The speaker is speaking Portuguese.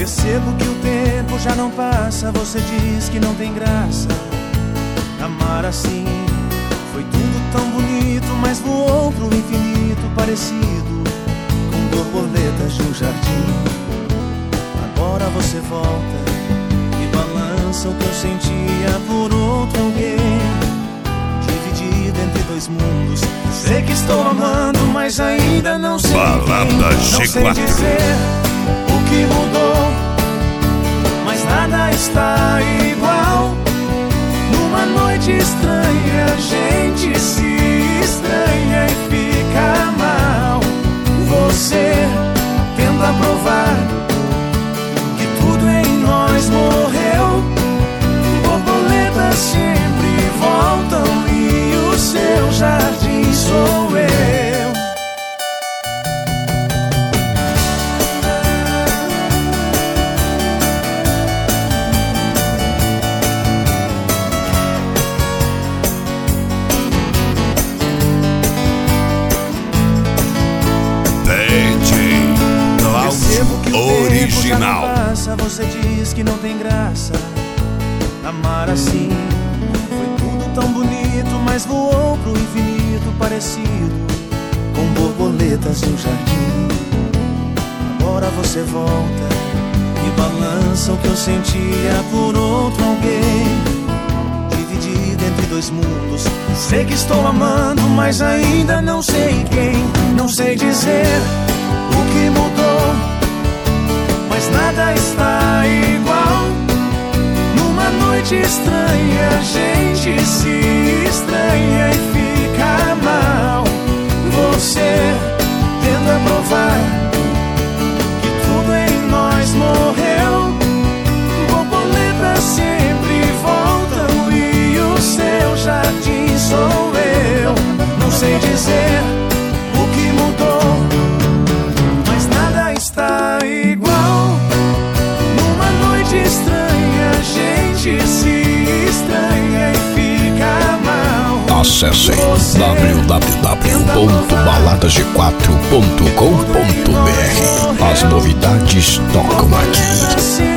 Percebo que o tempo já não passa, você diz que não tem graça. Amar assim foi tudo tão bonito, mas voou pro infinito, parecido com borboletas de um jardim. Agora você volta e balança o que eu sentia por outro alguém, dividido entre dois mundos. Sei que estou amando, mas ainda não sei Balada quem. Não G4. sei dizer o que mudou, mas nada está igual. Numa noite estranha a gente se estranha e fica mal. Você tenta provar que tudo em nós morreu. Borboletas sempre voltam e o seu jardim sou eu. Original. Passa, você diz que não tem graça. Amar assim foi tudo tão bonito, mas voou pro infinito, parecido com borboletas de um jardim. Agora você volta e balança o que eu sentia por outro alguém, dividido entre dois mundos. Sei que estou amando, mas ainda não sei quem. Não sei dizer o que mudou, mas nada está igual. Numa noite estranha a gente se estranha e fica mal. Você tenta provar que tudo em nós morreu. Borboletas sempre voltam e o seu jardim sou eu. Não sei dizer o que mudou, mas nada está igual. Estranha, a gente se estranha e fica mal. Acesse www.baladag4.com.br. As novidades tocam aqui.